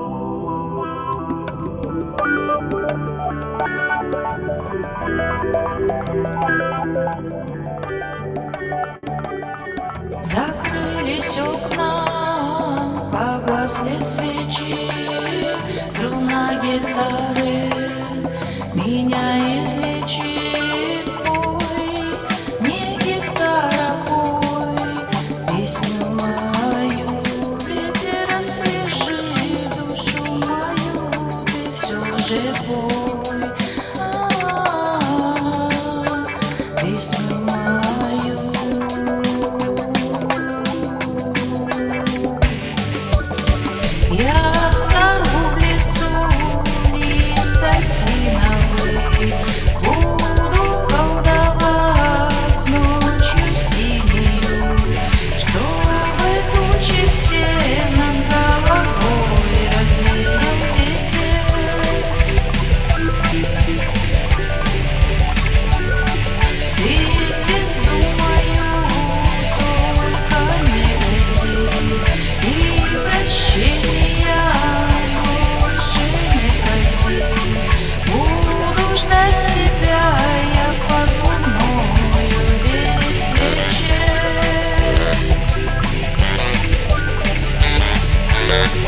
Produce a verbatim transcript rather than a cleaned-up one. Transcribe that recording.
Закрылись окна, погасли свечи, струна гитары меня излечи. Пой, не гитара, пой песню мою, ветер освежи душу мою, ты все же пой, а-а-а, песню мою. Я сорву в лесу лист осиновый, буду колдовать ночью синею, чтобы тучи все над головой развеял ветер. И звезду мою только не гаси, и прощения Yeah.